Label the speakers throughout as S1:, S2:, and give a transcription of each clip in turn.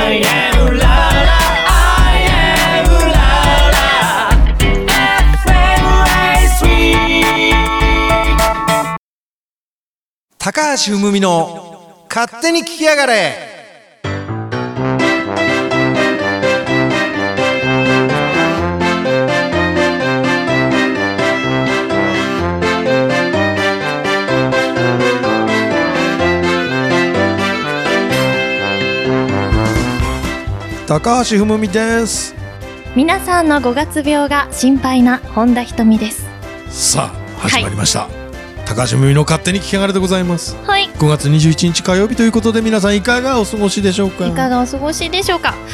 S1: I am la la I am la la FM3
S2: 高橋文美の勝手に聞きやがれ。高橋文美です。
S3: 皆さんの5月病が心配な本田瞳です。
S2: さあ始まりました、はい、高橋文美の勝手に聞きやがれでございます。
S3: はい、
S2: 5月21日火曜日ということで、皆さんいかがお過ごしでしょうか。
S3: いかがお過ごしでしょうか、はい、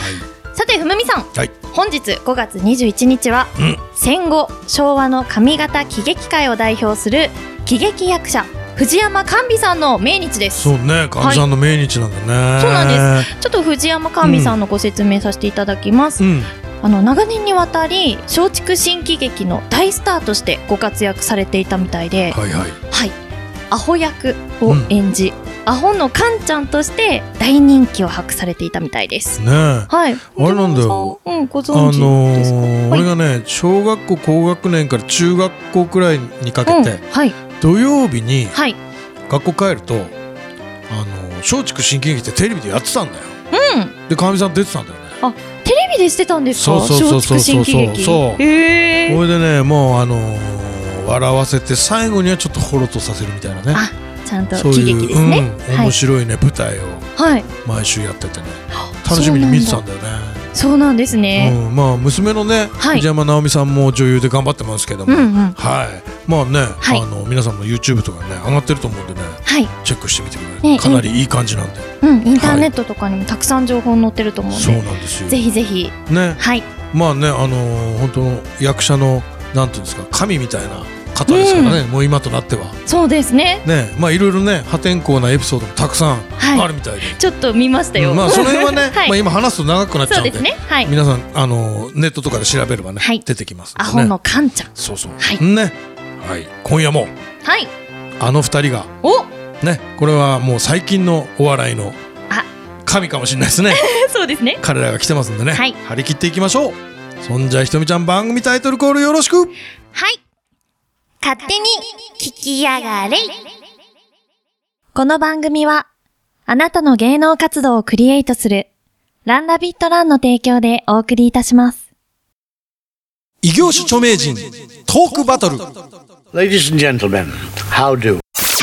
S3: さて文美さん、
S2: はい、
S3: 本日5月21日は、戦後昭和の上方喜劇界を代表する喜劇役者藤山寛美さんの命日です。
S2: そうね、寛美さんの命日なんだね、はい、
S3: そうなんです。ちょっと藤山寛美さんのご説明させていただきます、長年にわたり松竹新喜劇の大スターとしてご活躍されていたみたいで、
S2: はいはい
S3: はい、アホ役を演じ、アホのカンちゃんとして大人気を博されていたみたいです
S2: ね。はい、あれなんだよ、
S3: ご存知ですか。
S2: 俺がね、小学校高学年から中学校くらいにかけて、
S3: はい、
S2: 土曜日に
S3: はい、
S2: 学校帰ると松竹新喜劇ってテレビでやってたんだよ、でかみさん出てたんだよね。
S3: あ、テレビでしてたんですか。
S2: そう
S3: 松竹新喜劇。
S2: それでね、もう笑わせて最後にはちょっとほろとさせるみたいなね、
S3: あ、ちゃんと喜劇ですね、
S2: 面白いね、舞台を毎週やっててね、楽しみに見てたんだよね。
S3: そうなんですね、
S2: まあ娘のね、藤山直美さんも女優で頑張ってますけども、はい、まあね、皆さんも YouTube とかね上がってると思うんでね、チェックしてみてください。かなりいい感じなんで、
S3: インターネットとかにもたくさん情報載ってると思うんで、
S2: そうなんですよ、
S3: ぜひぜひ
S2: ね、
S3: はい、
S2: まあね、本当の役者のなんていうんですか、神みたいな方ですからね、もう今となっては。
S3: そうですね。
S2: まあいろいろね、破天荒なエピソードもたくさんあるみたいで、
S3: ちょっと見ましたよ。
S2: まあその辺はね、まあ今話すと長くなっちゃうんで、皆さんネットとかで調べればね、出てきます。
S3: アホのカンちゃん。
S2: そうそうね。はい、今夜もあの二人がね、これはもう最近のお笑いの神かもしれないですね。
S3: そうですね。
S2: 彼らが来てますんでね、張り切っていきましょう。そんじゃひとみちゃん、番組タイトルコールよろしく。
S3: はい、勝手に聞きやがれ。この番組はあなたの芸能活動をクリエイトするランラビットランの提供でお送りいたします。
S2: 異業種著名人トークバトル。
S4: Ladies and gentlemen, how do?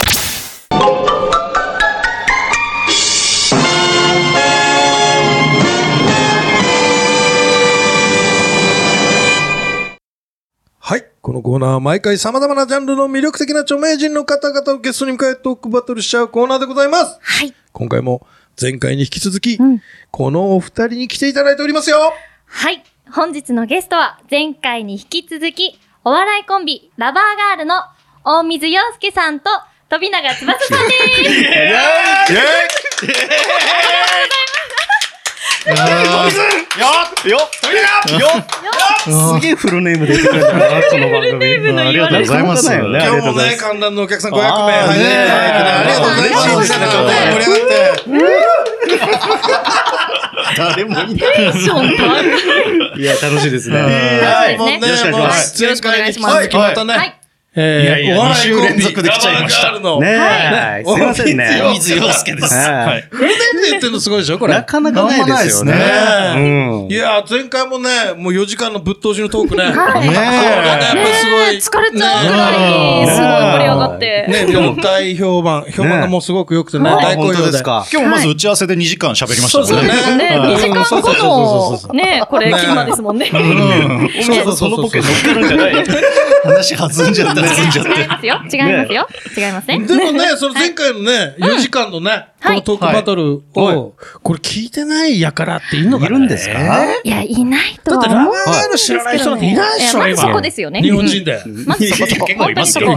S2: はい、このコーナーは毎回様々なジャンルの魅力的な著名人の方々をゲストに迎えトークバトルしちゃうコーナーでございます。
S3: はい。
S2: 今回も前回に引き続き、このお二人に来ていただいておりますよ。
S3: はい。本日のゲストは前回に引き続き、お笑いコンビラバーガールの大水洋介さんと飛永翼さんです。
S5: すげえフルネームで言ってくれたな、この番組。ありがとうございます。
S2: 今日もね、観覧のお客さん500名入ってありがとうございます。盛り上がって。
S5: 誰もいない。
S3: テンション高い。
S5: いや、楽しいですね。
S2: はい、もうね、よろしくお願いします。
S3: よろしくお願いします。
S2: はい、またね。
S5: お笑い週連続で来ちゃいました。ねえ、すいませんね。
S1: 大水洋介です。
S2: フルネームで言ってるのすごいでしょ、これ。
S5: なかなかないですよね。
S2: いや、前回もね、もう4時間のぶっ通しのトークね。
S3: はい。すごい。疲れちゃうぐらいに、すごい盛り上がって。
S2: ね、でも大評判がもうすごく良くてね、大好評ですか。
S5: 今日まず打ち合わせで2時間喋りました
S3: ね。2時間後の、ね、これ、キーマですもんね。
S5: そのポケ乗っかるんじゃない話弾んじゃった。
S3: 違いますよ。違いますね。
S2: でもね、その前回のね、4時間のね、このトークバトルを、これ聞いてないやからっているのかな。
S5: いるんですか？
S3: いや、いないとは思うんですけどね。
S2: だってラバーガール知らない人なんていないでしょ、
S3: 今。そこですよね。
S2: 日本人で。
S3: まずそこ。本当にそこ。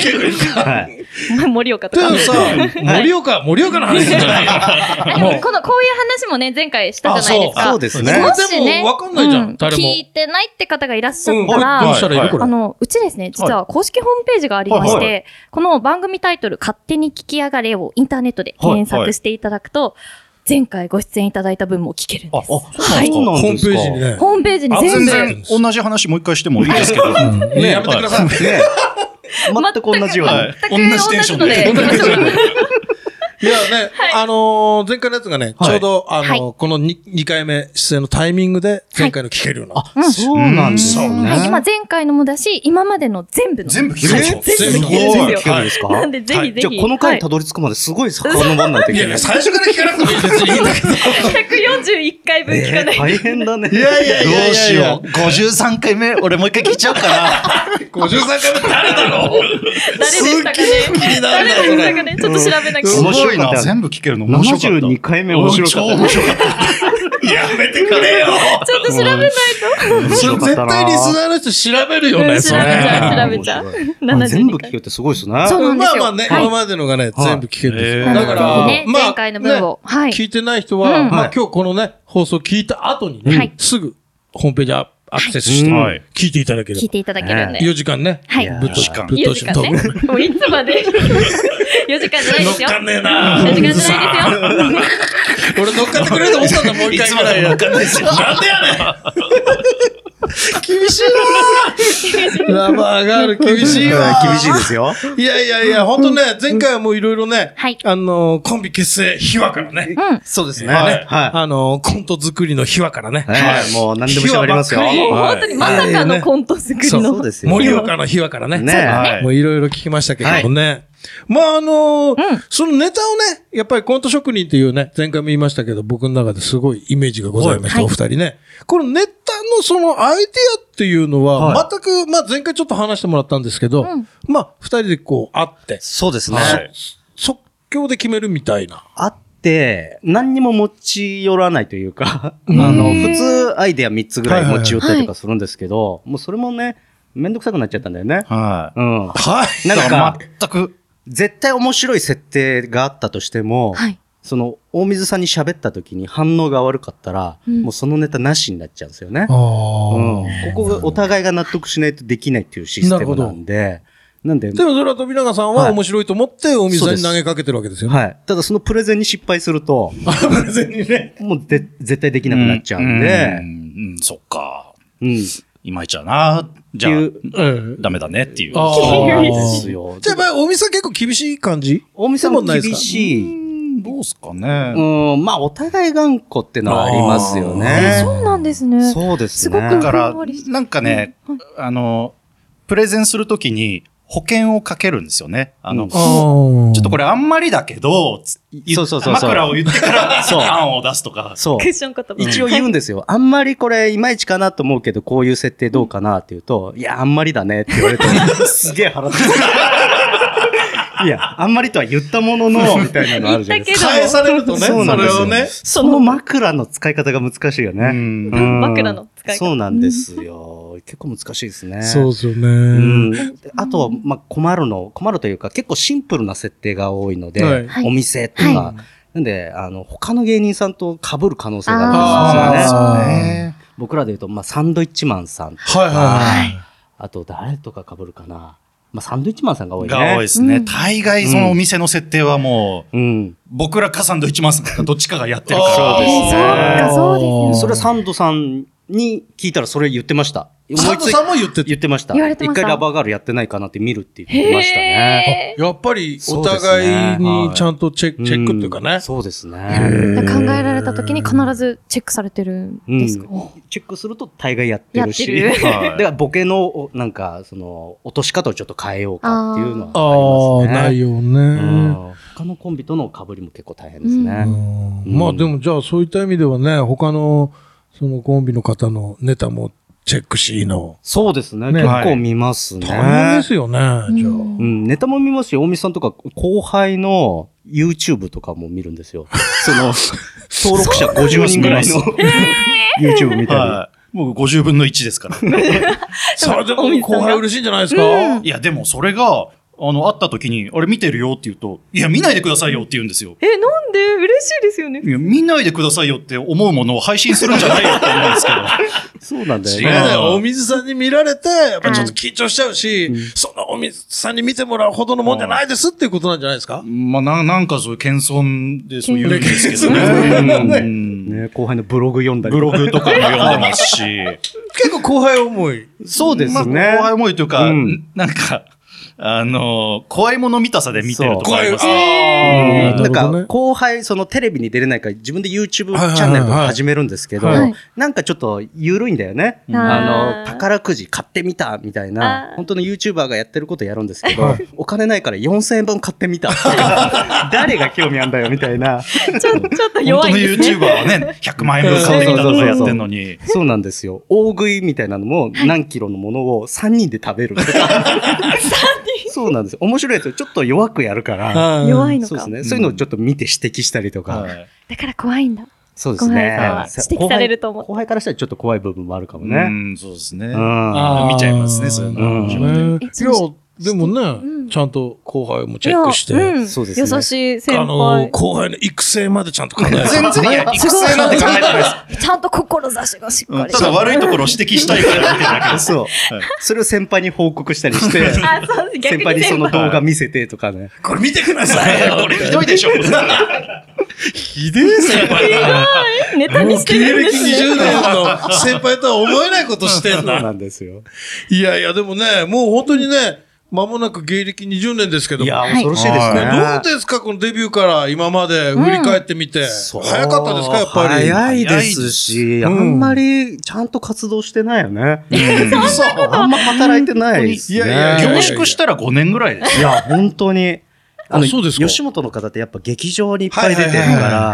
S3: 盛岡とか。
S2: でもさ、盛岡の話じゃないよ。
S3: こういう話もね、前回したじゃないですか。
S5: そうですね。
S3: もしね、
S2: わかんないじゃん、誰も。
S3: 聞いてないって方がいらっしゃったら、
S2: どうしたらいいこれ。
S3: うちですね、実は公式ホームページがありまして、この番組タイトル、勝手に聞きやがれをインターネットで検索していただくと、 前回ご出演いただいた分も聞けるんです。
S5: そうなんですか。
S2: ホームページにね。
S3: ホームページに
S6: 全
S3: 全部。
S6: 然同じ話もう一回してもいいですけど。
S2: やめてください。
S5: ね全く同じような。
S3: 全く同じテンションで。
S2: いやね、前回のやつがね、ちょうど、この2回目出演のタイミングで、前回の聞けるような。
S5: そうなんですね。
S3: 今前回のもだし、今までの全部の。
S6: 全部聞けるんですよ。
S3: 全部聞けるんですよ。
S5: ですか？
S3: なんでぜひぜひ。
S5: じゃあこの回にたどり着くまですごい遡らないといけない。
S2: いや、最初から聞かなくてもいい別にいいんだけど。
S3: 141回分聞かない。
S5: 大変だね。
S2: いやいやいやいや
S6: どうしよう。53回目、俺もう一回聞いちゃおうかな。
S2: 53回目誰だろう？
S3: 誰でしたかね？誰でしたかね？ちょっと調べなきゃ。
S6: 面白いな。全部聞けるの面白かった。
S5: 72回目面白かった。
S6: 超面白かった。
S2: やめてくれよ。
S3: ちょっと調べないと。
S2: それ絶対リスナーの人調べるよね。
S3: 調べちゃう。
S5: 全部聞けるってすごいですね。
S3: そうなんですよ。
S2: まあまあね、今までのがね、全部聞けるんですよ。
S3: だから、前回の分を。
S2: 聞いてない人は、まあ今日このね、放送聞いた後にね、すぐホームページアクセスして、聞いていただける。
S3: 聞いていただけるんで。
S2: 4時間ね。
S3: はい。
S2: ぶっ通し。
S3: もういつまで ?4 時間じゃないですよ。
S2: 乗っかんねえな。
S3: 4時間じゃないですよ。
S2: 俺乗っかってくれると思ったんだ、もう一回ぐらい。
S6: 乗っかんないですよ。
S2: なんでやねん厳しいなラバーガール厳しいわ。
S5: 厳しいですよ。
S2: いやいやいや、ほんとね、前回はもういろいろね、コンビ結成秘話からね。
S5: そうですね。
S2: コント作りの秘話からね。
S5: はい、もう何でも喋りますよ。
S3: 本当にまさかのコント作りの。
S5: そうですよ。
S2: 盛岡の秘話からね。もういろいろ聞きましたけどね。まあそのネタをね、やっぱりコント職人っていうね、前回も言いましたけど、僕の中ですごいイメージがございました、お二人ね。このネタのそのアイディアっていうのは、全く、まあ前回ちょっと話してもらったんですけど、まあ二人でこう会って。
S5: そうですね。
S2: 即興で決めるみたいな。
S5: 会って、何にも持ち寄らないというか、普通アイデア3つぐらい持ち寄ったりとかするんですけど、もうそれもね、めんどくさくなっちゃったんだよね。
S6: はい。
S2: はい。
S5: なんか、
S6: 全く。
S5: 絶対面白い設定があったとしても、その、大水さんに喋った時に反応が悪かったら、もうそのネタなしになっちゃうんですよね。ここがお互いが納得しないとできないっていうシステムなんで、
S2: でもそれは飛永さんは面白いと思って大水さんに投げかけてるわけですよね。
S5: はい。ただそのプレゼンに失敗すると、
S2: プレゼンにね。
S5: もう絶対できなくなっちゃうんで、
S6: そっか。いまいちだな。じゃあ、ダメだねっていう。
S5: そうですよ。
S2: じゃあ、大水さん結構厳しい感じ？
S5: 大水さんも厳しい。
S6: どうすかね。
S5: まあ、お互い頑固ってのはありますよね。
S3: そうなんですね。
S5: そうですね。
S3: だ
S6: から、なんかね、プレゼンするときに、保険をかけるんですよね。ちょっとこれあんまりだけど、枕を言ってから案を出すとか。
S5: そう。一応言うんですよ。あんまりこれいまいちかなと思うけど、こういう設定どうかなって言うと、いや、あんまりだねって言われて、すげえ腹立つ。いや、あんまりとは言ったものの、みたいなのあるじゃないですか。
S2: 返されるとね、それをね。
S5: その枕の使い方が難しいよね。
S3: 枕の使い方。
S5: そうなんですよ。結構難しいですね。
S2: そうですよね。
S5: あとは、まあ、困るというか、結構シンプルな設定が多いので、お店とか、なんで、他の芸人さんと被る可能性があるんですよね。僕らで言うと、まあ、サンドイッチマンさんとか、あと誰とか被るかな。まあ、サンドイッチマンさんが多いね。
S6: が多いですね。大概そのお店の設定はもう、僕らかサンドイッチマンさんかどっちかがやってるから。
S5: そうですね。
S3: そうですよ。
S5: それはサンドさんに聞いたらそれ言ってました。
S2: サンドさんも言って
S5: ました。
S3: 一
S5: 回ラバーガールやってないかなって見るって言ってましたね。
S2: やっぱりお互いにちゃんとチェックっていうかね。
S5: そうですね。
S3: 考えられた時に必ずチェックされてるんですか？
S5: チェックすると大概やってるし。だからボケのなんかその落とし方をちょっと変えようかっていうのはありますね。
S2: ないよね。
S5: 他のコンビとの被りも結構大変ですね。
S2: まあでもじゃあそういった意味ではね、他のそのコンビの方のネタもチェックしの。
S5: そうですね。結構見ますね。
S2: 大変ですよね、じゃあ。
S5: ネタも見ますし、大見さんとか後輩の YouTube とかも見るんですよ。その、登録者50人ぐらいの YouTube 見たり。
S6: もう50分の1ですから。
S2: それでも後輩嬉しいんじゃないですか？
S6: いや、でもそれが、 会った時に、あれ見てるよって言うと、いや、見ないでくださいよって言うんですよ。
S3: なんで嬉しいですよね。
S6: いや、見ないでくださいよって思うものを配信するんじゃないよって思うんですけど。
S5: そうなんだよ
S2: 違う
S5: ね。
S2: ね。お水さんに見られて、やっぱちょっと緊張しちゃうし、そのお水さんに見てもらうほどのもんじゃないですっていうことなんじゃないですか？
S6: まあ、なんかそういう謙遜でそう言うんですけどね。
S5: ね、後輩のブログ読んだり。
S6: ブログとかも読んでますし。
S2: 結構後輩思い。
S5: そうですね。
S6: まあ、後輩思いというか、なんか、怖いもの見たさで見てるとかありますね。
S5: なんか、後輩、そのテレビに出れないから自分で YouTube チャンネルとか始めるんですけど、なんかちょっと緩いんだよね。宝くじ買ってみたみたいな、本当の YouTuber がやってることやるんですけど、お金ないから4000円分買ってみた。誰が興味あんだよみたいな。
S3: ちょっと弱いですね。
S6: 本当の YouTuber はね、100万円分買ってみたとかやってんのに。
S5: そうなんですよ。大食いみたいなのも何キロのものを3人で食べるとか。そうなんですよ。面白いやつをちょっと弱くやるから。
S3: 弱いのか。
S5: そうですね。そういうのをちょっと見て指摘したりとか。
S3: だから怖いんだ。
S5: そうですね。
S3: 指摘されると思う。
S5: 後輩からしたらちょっと怖い部分もあるかもね。
S6: そうですね。見ちゃいますね、そういうの。
S2: いや、でもね、ちゃんと後輩もチェックして。
S5: そうですね。
S3: 優しい先輩。
S2: 後輩の育成までちゃんと考えてる。
S6: 全然、いや、育成なんて考えてないです。
S3: ちゃんと志がしっかり。
S6: ただ悪いところを指摘したいから見てるだけです。
S5: そう。それを先輩に報告したりして、先輩にその動画見せてとかね。
S2: これ見てくださいよ。
S6: これひどいでしょ。
S2: ひでえ先輩だ。
S3: ネタにしてるんですね。
S2: 芸歴20年の先輩とは思えないことしてんだ。
S5: そうなんですよ。
S2: いやいや、でもね、もう本当にね、間もなく芸歴20年ですけども。
S5: いや、恐ろしいですね。
S2: どうですかこのデビューから今まで振り返ってみて。早かったですかやっぱり。
S5: 早いですし、あんまりちゃんと活動してないよね。あんま働いてないですね。
S6: いやいや、凝縮したら5年ぐらいです。
S5: いや、本当に。
S2: そうですか。
S5: 吉本の方ってやっぱ劇場にいっぱい出てるから、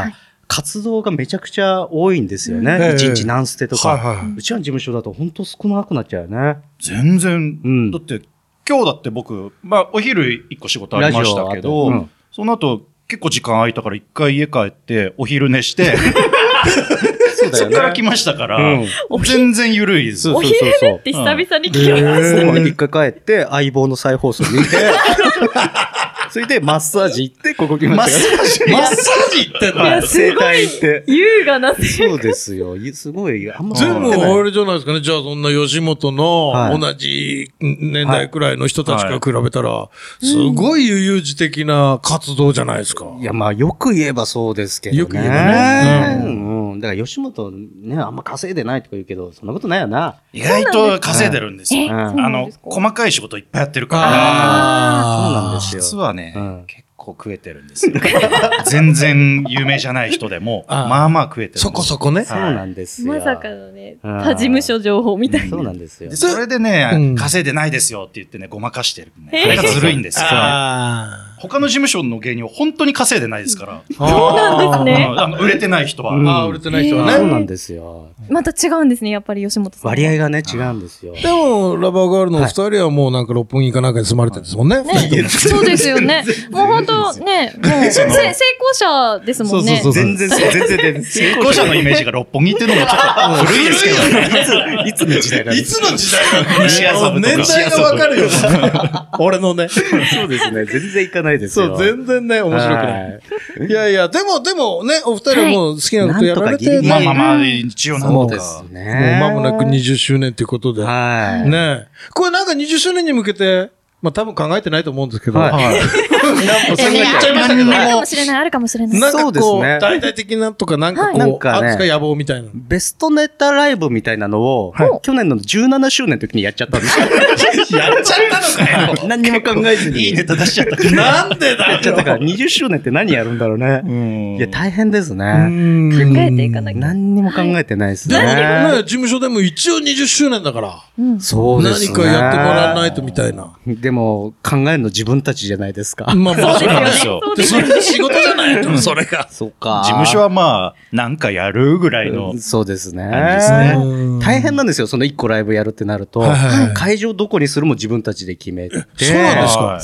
S5: 活動がめちゃくちゃ多いんですよね。一日何ステとか。うちらの事務所だと本当少なくなっちゃうよね。
S6: 全然。だって、今日だって僕、まあ、お昼1個仕事ありましたけど、その後、結構時間空いたから一回家帰ってお昼寝して、そっから来ましたから、全然緩いです。
S3: お昼寝って久々に聞きましたね。
S5: 一回帰って相棒の再放送見て、それでマッサージ行ってここ来ましたから。
S2: マッサージ行ってんだ。
S5: 整体行って。
S3: 優雅な
S5: そうですよ。すごい、あんま
S2: 全部あれじゃないですかね。じゃあそんな吉本の同じ年代くらいの人たちから比べたら、すごい悠々自適な活動じゃないですか。
S5: いや、まあよく言えばそうですけどね。
S2: よく言えばね。
S5: だから吉本ね、あんま稼いでないとか言うけど、そんなことないよな。
S6: 意外と稼いでるんですよ。細かい仕事いっぱいやってるから。
S5: そうなんですよ。
S6: 実はね、結構食えてるんですよ。全然有名じゃない人でも、まあまあ食えてる。
S2: そこそこね。
S5: そうなんですよ。
S3: まさかのね、他事務所情報みたいな。
S5: そうなんですよ。
S6: それでね、稼いでないですよって言ってね、ごまかしてる。あれがずるいんですよ。他の事務所の芸人は本当に稼いでないですから。
S3: そうなんですね。
S6: 売れてない人は。
S2: 売れてない人はね。
S5: そうなんですよ。
S3: また違うんですね、やっぱり吉本さん。
S5: 割合がね、違うんですよ。
S2: でも、ラバーガールのお二人はもうなんか六本木かなんかに住まれてるんですもんね。
S3: そうですよね。もう本当ね、もう成功者ですもんね。
S5: 全然
S6: 成功者のイメージが六本木っていうのもちょっと古いですけどね。
S5: いつの時代なんですか？
S2: いつの時代なんですか？年代がわかるよ。俺のね。
S5: そうですね。全然行かないですよ。
S2: そう、全然ね、面白くない。いやいや、でもね、お二人はもう好きなことやられて、
S6: まあ、一応なんとか。
S5: そうですね。
S2: もう間もなく20周年ということで。ね。これなんか20周年に向けて、まあ多分考えてないと思うんですけど。はい。それ言っちゃいましたけど。
S3: あるかもしれない、あるかもしれない。
S2: なんかこう、大々的なとか、なんかこう、あるんですか野望みたいな。
S5: ベストネタライブみたいなのを、去年の17周年の時にやっちゃったんですよ。
S2: やっちゃったのかよ。
S5: 何にも考えずに。
S6: いいネタ出しちゃった。
S2: なんでだよ。
S5: やっちゃったから、20周年って何やるんだろうね。いや、大変ですね。
S3: 考えていかなきゃ。
S5: 何にも考えてないですね。
S2: ね、事務所でも一応20周年だから。
S5: そうですね。
S2: 何かやってもらわないとみたいな。
S5: でも、考えるの自分たちじゃないですか。
S2: まあ、そうなんですよ。それ仕事じゃないと、それが。
S5: そうか。
S6: 事務所はまあ、なんかやるぐらいの。
S5: そうですね。大変なんですよ、その1個ライブやるってなると。会場どこにするも自分たちで決めて。
S2: そうなんですか。
S3: そうなん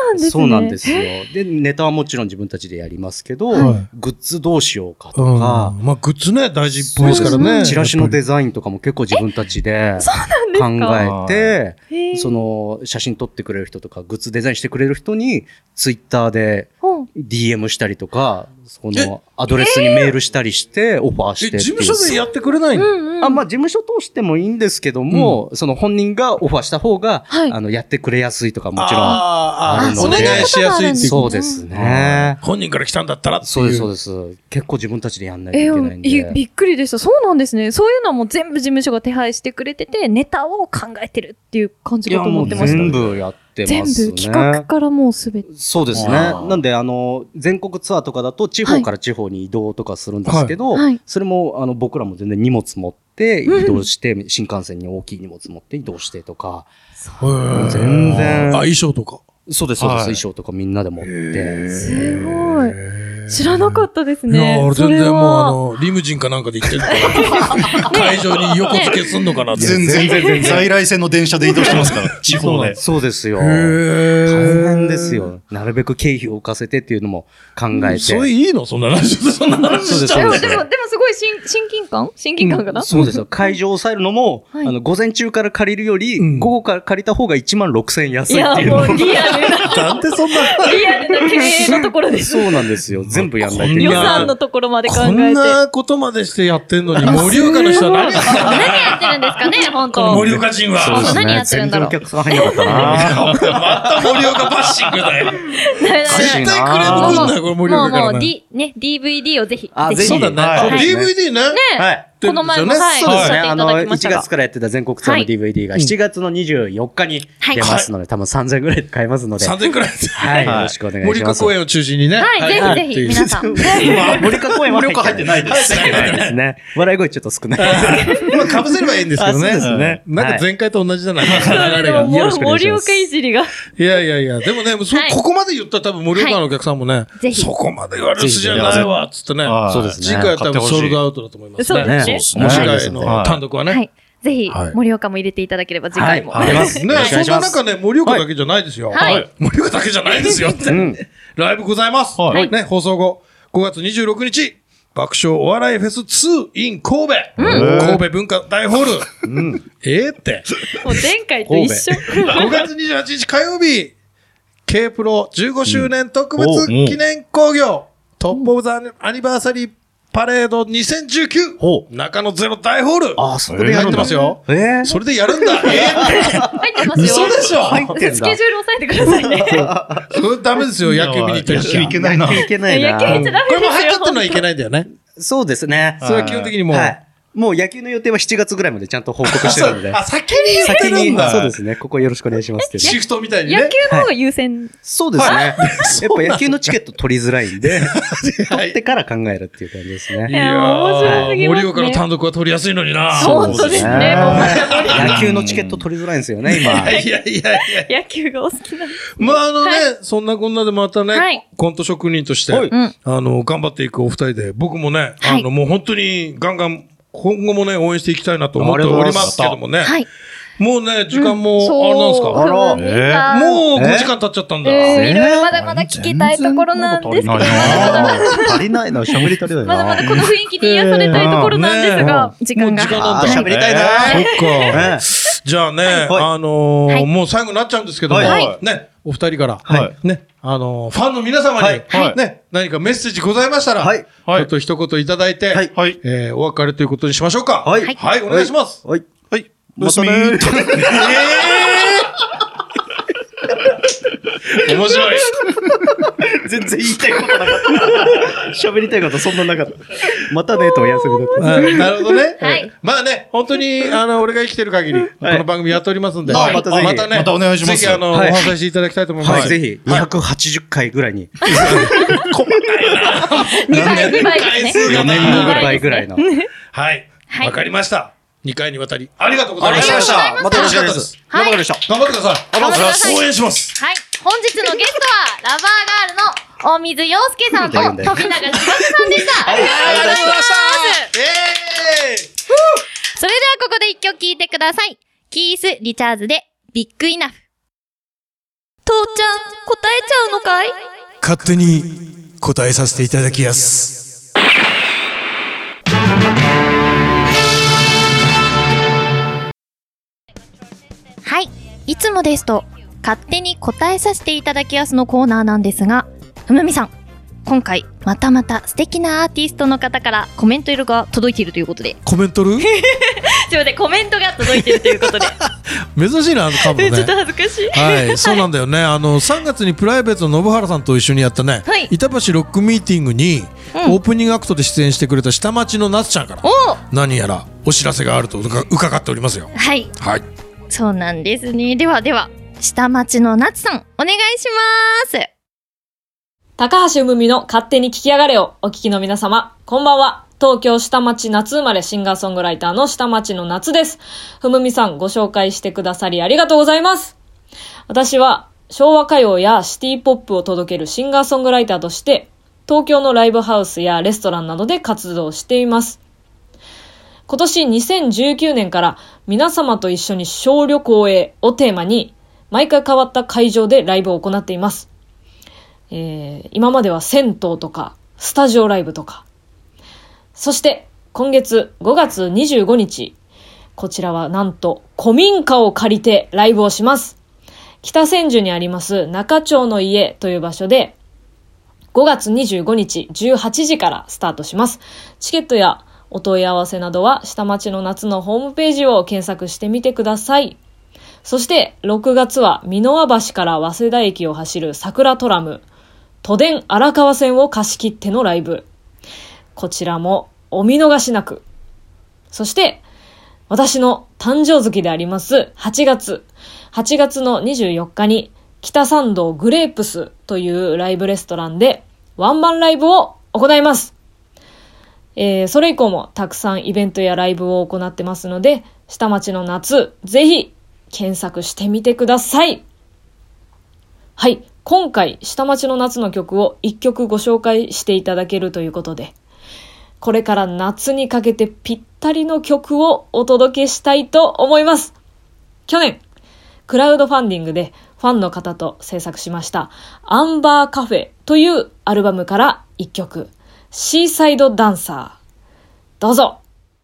S3: なんですね。
S5: そうなんですよ。で、ネタはもちろん自分たちでやりますけど、グッズどうしようかとか。
S2: まあ、グッズね、大事っぽいですからね。
S5: チラシのデザインとかも結構自分たちで考えて、その写真撮ってくれる人とか、グッズデザインしてくれる人に、ツイッターで DM したりとか、そのアドレスにメールしたりしてオファーしてっていう。
S2: 事務所でやってくれないの？
S5: まあ事務所通してもいいんですけども、その本人がオファーした方が、やってくれやすいとかもちろんあるので。
S2: お願いしやすいっていう。
S5: そうですね。
S2: 本人から来たんだったらっていう。
S5: そうです、そうです。結構自分たちでやんないといけないんで。
S3: びっくりでした。そうなんですね。そういうのも全部事務所が手配してくれてて、ネタを考えてるっていう感じかと思ってました。
S5: 全部やってますね。
S3: 全部企画からもうすべて。
S5: そうですね。なんで全国ツアーとかだと地方から地方に移動とかするんですけど、それも僕らも全然荷物持って移動して、新幹線に大きい荷物持って移動してとか、全然。
S2: 衣装とか。
S5: そうです、そうです。衣装とかみんなで持って。
S3: すごい。知らなかったですね。
S2: いや、俺全然もうリムジンかなんかで行ってるから会場に横付けすんのかなって。
S6: 全然。在来線の電車で移動してますから、地方で。
S5: そうですよ。大変ですよ。なるべく経費を浮かせてっていうのも考えて。
S2: それいいの？そんな話しちゃう。
S3: でもすごい親近感かな？
S5: そうですよ。会場を抑えるのも、午前中から借りるより、午後から借りた方が16,000円安いっていうの。
S3: いや、もうリアルな。
S2: なんでそんな。
S3: リアルな経営のところです。
S5: そうなんですよ。全部やんないといけない。
S3: 予算のところまで考えて。
S2: こんなことまでしてやってんのに、盛岡の人は何やってんの？
S3: 何やってるんですかね、本当。
S2: 盛岡人は。
S3: 何やってるんだろう。
S5: 全然お客さん入んなかったな。
S2: また盛岡バッシングだよ。絶対クレームくんなよ、これ盛岡から。
S3: もう、DVD をぜひ。
S2: そうだね。DVD ね。
S3: はい。この前も、そうですね。
S5: 1月からやってた全国ツアーの DVD が7月の24日に出ますので、多分3000円ぐらいで買えますので。
S2: 3000円ぐらい
S5: はい。よろしくお願いします。
S2: 森川公園を中心にね。
S3: はい、ぜひ皆さん。
S5: 森川公園は
S6: 盛岡入ってないです。
S5: 入ってないですね。笑い声ちょっと少ない。
S2: まあ、被せればいいんですけどね。
S5: そうですね。
S2: なんか前回と同じじゃないですか、流れが。
S3: 盛岡いじりが。
S2: いや、でもね、ここまで言ったら多分盛岡のお客さんもね、そこまで言われる筋じゃないわ、つってね。
S5: そうですね。
S2: 次回は多分ソールドアウトだと思いますね。
S3: そうです
S2: ね。次回の単独はね。
S3: はい。ぜひ、盛岡も入れていただければ次回も。
S2: はい。ね、そんな中ね、盛岡だけじゃないですよ。
S3: はい。
S2: 盛岡だけじゃないですよって。ライブございます。ね、放送後、5月26日、爆笑お笑いフェス2 in 神戸。神戸文化大ホール。って
S3: もう前回と一緒。
S2: 5月28日火曜日、K プロ15周年特別記念興行、トップオブザアニバーサリーパレード2019、中野ゼロ大ホール。そこでやってますよ。それでやるんだ。
S3: 入ってますよ。
S2: 嘘でしょ。
S3: 入ってんだ。スケジュール押さえてくださいね。
S2: それダメですよ。野球見に行ってるし。
S6: 野球いけないな。
S5: いけないな。
S3: 野球行っちゃダメですよ。
S2: これも入っちゃってるのはいけないんだよね。
S5: そうですね。
S2: それは基本的にもう。
S5: もう野球の予定は7月ぐらいまでちゃんと報告してるので。
S2: 先に言ってるんだ。
S5: そうですね。ここよろしくお願いしますって。
S2: シフトみたいにね。
S3: 野球の方が優先。
S5: そうですね。やっぱ野球のチケット取りづらいんで、取ってから考えるっていう感じですね。
S3: いや、面白すぎますね。
S2: 盛岡の単独は取りやすいのにな。
S3: 本当ですね。
S5: 野球のチケット取りづらいんですよね、今。
S2: いや。
S3: 野球がお好きなんです。
S2: まあそんなこんなでまたね、コント職人として、頑張っていくお二人で、僕もね、もう本当にガンガン、今後もね、応援していきたいなと思っておりますけどもね。もうね、時間も、あれなんですか？もう5時間経っちゃったんだ。
S3: いろいろまだまだ聞きたいところなんですけど、
S5: 足りないな、しゃべり足りないな。
S3: まだまだこの雰囲気に癒されたいところなんですが、時間が。
S5: しゃべりたいな。
S2: そっか。じゃあね、もう最後になっちゃうんですけども、ね、お二人から、ね、ファンの皆様に、ね、何かメッセージございましたら、ちょっと一言いただいて、お別れということにしましょうか。はい、お願いします。
S6: はい。またね。
S2: 面白い。
S5: 全然言いたいことなかった。喋りたいことそんななかった。またねとお休みだった。
S2: なるほどね。まあね、本当に、俺が生きてる限り、この番組やっておりますんで、
S5: またね、
S6: またお願いします。
S2: ぜひ、お話ししていただきたいと思います。
S5: ぜひ、280回ぐらいに。
S2: 細かいな。
S3: 2倍ですね。
S5: 4年後ぐらいぐらいの。
S2: はい。わかりました。2回にわたり、ありがとうございました。
S5: またよろしかったです。頑張りました。
S2: 頑張ってください。
S3: 頑張ってください。
S2: 応援します。
S3: はい。本日のゲストは、ラバーガールの大水洋介さんと富永千葉さんでした。
S2: ありがとうございました。
S3: それではここで一曲聴いてください。キース・リチャーズでビッグイナフ。 父ちゃん、答えちゃうのかい？
S2: 勝手に答えさせていただきやす。
S3: はい、いつもですと勝手に答えさせていただきやすのコーナーなんですが、ふむみさん、今回またまた素敵なアーティストの方からコメントが届いているということで。
S2: コメントる？
S3: すいません、コメントが届いているということで。
S2: 珍しいな、カブね。
S3: ちょっと恥ずかしい。
S2: はい、そうなんだよね。3月にプライベートの信原さんと一緒にやったね、
S3: はい、
S2: 板橋ロックミーティングに、オープニングアクトで出演してくれた下町の夏ちゃんから何やらお知らせがあると伺っておりますよ。
S3: はい、
S2: はい、
S3: そうなんですね。では下町の夏さん、お願いします。
S7: 高橋うむみの勝手に聞きやがれをお聞きの皆様、こんばんは。東京下町夏生まれシンガーソングライターの下町の夏です。ふむみさん、ご紹介してくださりありがとうございます。私は昭和歌謡やシティポップを届けるシンガーソングライターとして、東京のライブハウスやレストランなどで活動しています。今年2019年から皆様と一緒に小旅行へをテーマに、毎回変わった会場でライブを行っています。今までは銭湯とかスタジオライブとか、そして今月5月25日、こちらはなんと古民家を借りてライブをします。北千住にあります中町の家という場所で5月25日18時からスタートします。チケットやお問い合わせなどは下町の夏のホームページを検索してみてください。そして6月は箕輪橋から早稲田駅を走る桜トラム都電荒川線を貸し切ってのライブ。こちらもお見逃しなく。そして私の誕生月であります8月の24日に北参道グレープスというライブレストランでワンマンライブを行います。それ以降もたくさんイベントやライブを行ってますので、下町の夏ぜひ検索してみてください。はい、今回下町の夏の曲を1曲ご紹介していただけるということで、これから夏にかけてぴったりの曲をお届けしたいと思います。去年クラウドファンディングでファンの方と制作しましたアンバーカフェというアルバムから1曲、シーサイドダンサー。どうぞ。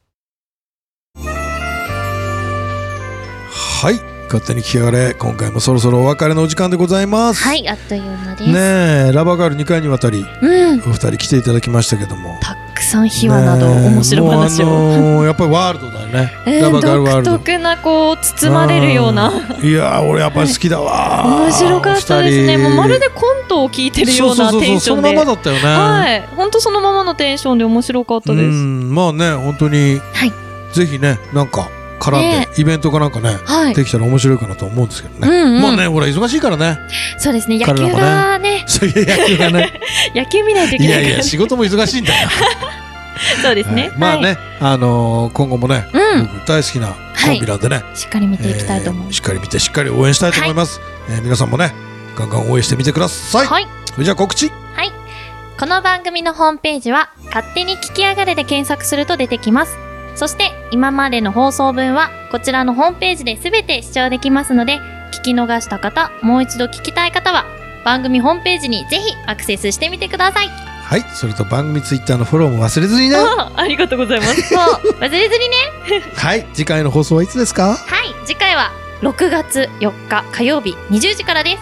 S2: はい、勝手に聞きやがれ、今回もそろそろお別れのお時間でございます。
S3: はい、あっという間です。
S2: ねえ、ラバーガール2回にわたり、お二人来ていただきましたけども、
S3: たくさん秘話など面白い話を、
S2: やっぱりワールドだよね、ラバーガールワールド。
S3: 独特なこう包まれるような、
S2: いや俺やっぱり好きだわ。
S3: 面白かったですね。もうまるでコントを聞いてるようなテンションで、
S2: そのままだったよね。
S3: はい、本当そのままのテンションで面白かったです。
S2: まあね、本当に、はい、ぜひね、なんか絡んで、イベントかなんかね、できたら面白いかなと思うんですけどね。まあね、ほら忙しいからね。
S3: そうですね、野球がね、
S2: 野球がね、
S3: 野球見ないといけないから。
S2: いやいや、仕事も忙しいんだよ。
S3: そうですね。
S2: まあね、今後もね、僕大好きなコンビなんでね、
S3: しっかり見ていきたいと思う。
S2: しっかり見てしっかり応援したいと思います。皆さんもね、ガンガン応援してみてください。はい。それじゃあ告知。
S3: はい。この番組のホームページは勝手に聞きやがれで検索すると出てきます。そして今までの放送分はこちらのホームページで全て視聴できますので、聞き逃した方、もう一度聞きたい方は番組ホームページにぜひアクセスしてみてください。
S2: はい、それと番組ツイッターのフォローも忘れずにね。
S3: ありがとうございます。そう、忘れずにね。
S2: はい、次回の放送はいつですか？
S3: はい、次回は6月4日火曜日20時からです。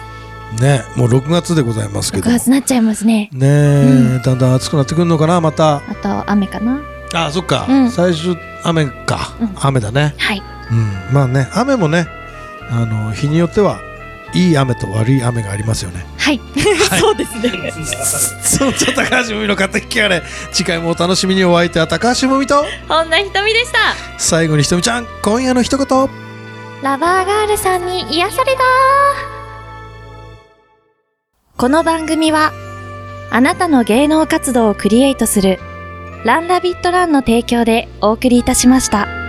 S2: ね、もう6月でございますけど。
S3: 6月になっちゃいますね。
S2: ね、だんだん暑くなってくるのかな、また。
S3: あと雨かな。
S2: あ、そっか、最初雨か、雨だね。
S3: はい。
S2: まあね、雨もね、日によってはいい雨と悪い雨がありますよね。
S3: はい、そうですね。
S2: そうそう、高橋むみの勝手に聞きやがれ、次回もお楽しみに。お相手は高橋むみと
S3: 本田ひとみでした。
S2: 最後にひとみちゃん、今夜の一言。
S3: ラバーガールさんに癒された。この番組はあなたの芸能活動をクリエイトするランラビットランの提供でお送りいたしました。